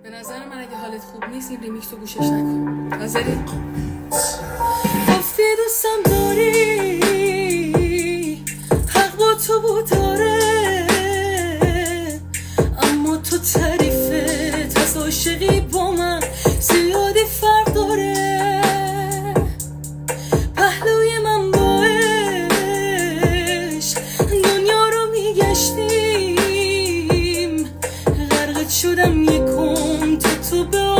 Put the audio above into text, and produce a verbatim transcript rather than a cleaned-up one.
به نظر من اگه حالت خوب نیست این ریمیکس رو گوشش نکن. حاضری؟ گفتی دوستم داری، حق با تو بود داره، اما تو تعریفت از عاشقی با من زیادی فرق داره. پهلوی من با عشق دنیا رو میگشتیم، غرقت شدم یکم تو تو